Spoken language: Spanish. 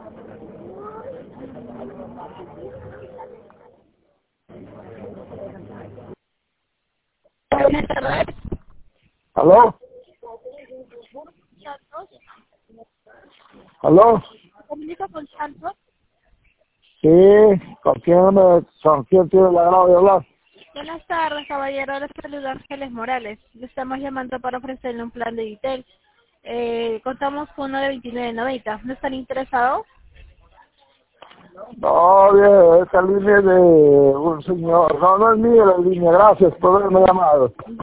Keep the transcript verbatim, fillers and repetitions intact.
Buenas tardes. ¿Aló? Santos. ¿Aló? ¿Comunica con Santos? Sí, ¿con quién, me, con quién tiene el agrado de hablar? Buenas tardes, caballero. Les saluda Ángeles Morales. Le estamos llamando para ofrecerle un plan de Vitel. Eh, contamos con uno de veintinueve noventa. ¿No están interesados? No, bien, esta línea es de un señor. No, no es mía la línea. Gracias por haberme llamado.